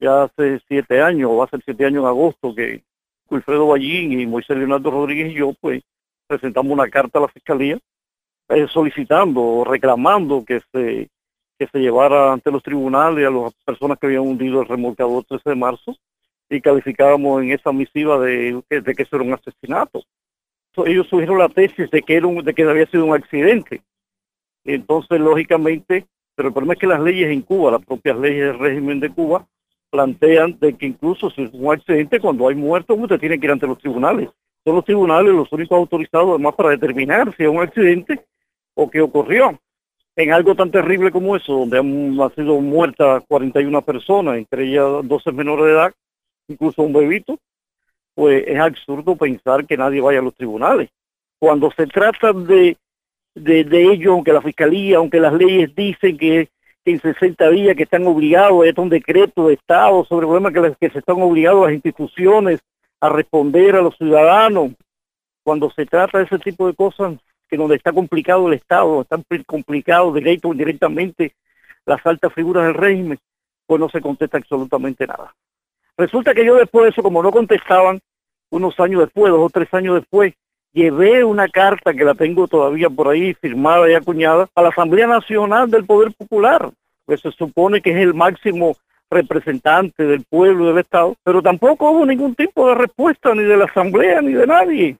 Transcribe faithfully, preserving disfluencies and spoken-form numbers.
ya hace siete años, o va a ser siete años en agosto, que Wilfredo Ballín y Moisés Leonardo Rodríguez y yo, pues, presentamos una carta a la Fiscalía eh, solicitando, reclamando que se, que se llevara ante los tribunales a las personas que habían hundido el remolcador trece de marzo y calificábamos en esa misiva de, de que eso era un asesinato. Ellos surgieron la tesis de que, era un, de que había sido un accidente. Entonces, lógicamente, pero el problema es que las leyes en Cuba, las propias leyes del régimen de Cuba, plantean de que incluso si es un accidente, cuando hay muertos, usted tiene que ir ante los tribunales. Son los tribunales los únicos autorizados, además, para determinar si es un accidente o qué ocurrió. En algo tan terrible como eso, donde han, han sido muertas cuarenta y una personas, entre ellas doce menores de edad, incluso un bebito, pues es absurdo pensar que nadie vaya a los tribunales. Cuando se trata de, de, de ello, aunque la Fiscalía, aunque las leyes dicen que, que en sesenta días que están obligados, es un decreto de Estado sobre el problema que, las, que se están obligados las instituciones a responder a los ciudadanos, cuando se trata de ese tipo de cosas, que donde está complicado el Estado, están complicados directo o indirectamente las altas figuras del régimen, pues no se contesta absolutamente nada. Resulta que yo después de eso, como no contestaban, unos años después, dos o tres años después, llevé una carta que la tengo todavía por ahí, firmada y acuñada, a la Asamblea Nacional del Poder Popular, que se supone que es el máximo representante del pueblo y del Estado, pero tampoco hubo ningún tipo de respuesta ni de la Asamblea ni de nadie.